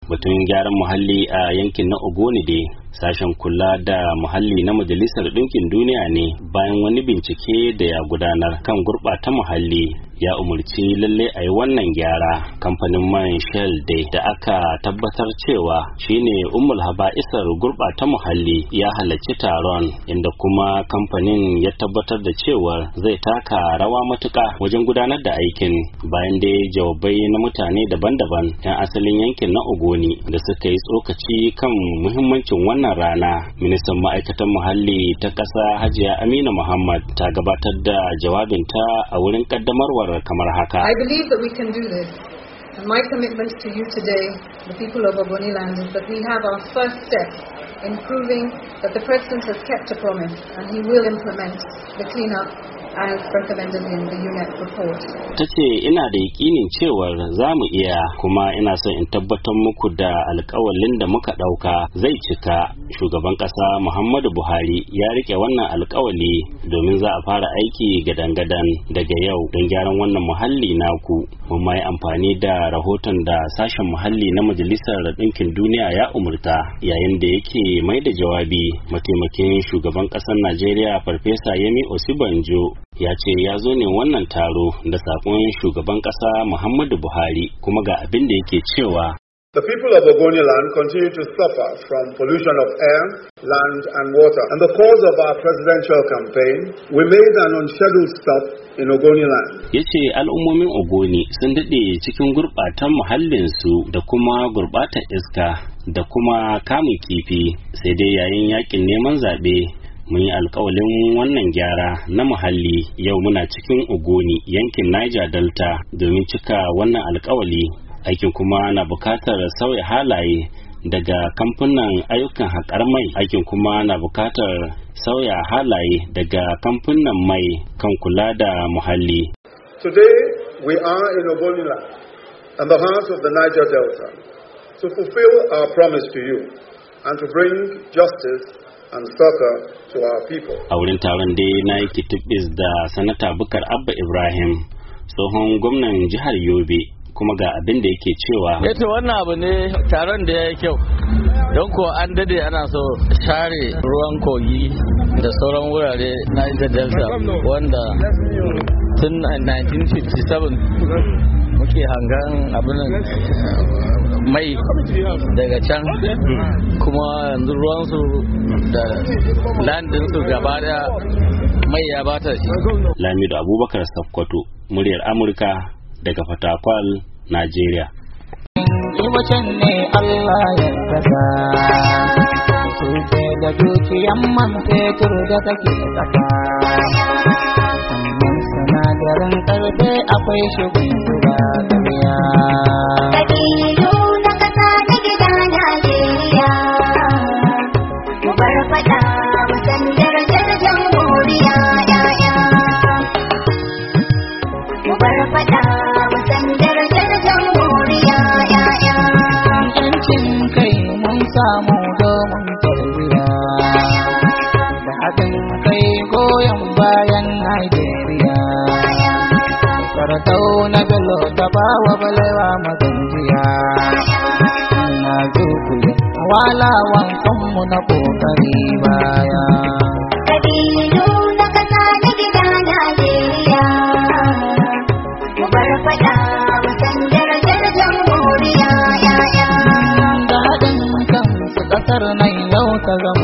batun gyaran muhalli a yankin na Ogoni dai sashen kula da muhalli na Majalisar Ɗinkin Duniya ne bayan wani bincike da ya gudanar kan gurɓata muhalli ya umurci lalle a yi wannan gyara. Kamfanin man Shell dai da aka tabbatar cewa shine ummul haba'isar gurɓata muhalli ya halarci taron, inda kuma kamfanin ya tabbatar da cewa zai taka rawa matuƙa wajen gudanar da aikin bayan dai jawabai na mutane daban-daban 'yan asalin yankin na Ogoni da suka yi tsokaci kan muhimmancin wannan rana. Ministan ma'aikatan muhalli ta ƙasa Hajiya Amina Muhammad ta gabatar da jawabinta a wurin ƙaddamarwar kamar haka. I believe that we can do this. And my commitment to you today, the people of Ogoniland, is that we have our first step in proving that the President has kept a promise and he will implement the cleanup as recommended in the UNEP report. Ta ce ina da yakinin cewar za mu iya, kuma ina son in tabbatar muku da alƙawalin da muka ɗauka zai cika. Shugaban ƙasa Muhammadu Buhari ya rike wannan alƙawali domin za a fara aiki gadan-gadan daga yau don gyaran wannan muhalli naku. Mun ma yi amfani da rahoton da sashen muhalli na Majalisar Ɗinkin Duniya ya umurta yayin da yake mai da jawabi. Mataimakin shugaban ƙasar Najeriya Farfesa Yemi Osibanjo ya ce ya zo ne wannan taro da sakon shugaban ƙasa Muhammadu Buhari, kuma ga abin da yake cewa the people of Ogoniland continue to suffer from pollution of air, land and water. In the course of our presidential campaign, we made an unscheduled stop in Ogoniland. Ya ce al'ummomin Ogoni sun daɗe cikin gurɓatan muhallinsu da kuma gurɓatar iska da kuma kamun kifi, sai dai yayin yakin neman zaɓe mun yi alkawalin wannan gyara na muhalli. Yau muna cikin Ogoni yankin Niger Delta domin cika wannan alkawali. Aikin kuma na bukatar sauya halaye daga kamfunan ayyukan haƙar mai. Aikin kuma na bukatar sauya halaye daga kamfunan mai kan kula da muhalli. Today we are in Ogoniland, in the heart of the Niger Delta, to fulfill our promise to you and to bring justice and succor to our people. A wurin taron dai na yi kitibis da Sanata Bukar Abba Ibrahim, tsohon gwamnan jihar Yobe, kuma ga abin da yake cewa. Yace wannan abu ne taron da ya yi kyau, don ko an dade ana so share ruwan kogi da sauran wurare na Delta wanda tun 1957 muke hangan abin mai daga can, kuma yanzu ruwansu da landinsu gaba da mai ya bata shi. Lamido Abubakar Sakkwato, muryar Amurka daga Fatakwal, Najeriya. Lokacin ne Allah ya saka suke da dukiyan man fetur da take saka, sannan sinadarin karfe akwai shugun guda duniya. Kabilu na kasa na gida Najeriya, mu bar fada mu san darajar jamhuriya yaya. Mu bar fada mu san darajar jamhuriya yaya. Yancin kai mun samu domin tarbiya da haɗin kai goyon bayan Najeriya. Sardauna Bello ta bawa balewa maganjiya, na zukuyi walawan kanmu na kokari baya. Kabilu na kasa na gida Najeriya, mu bar fada mu san darajar jamhuriya yaya. Da haɗin kansu ƙasar nan yau ta zama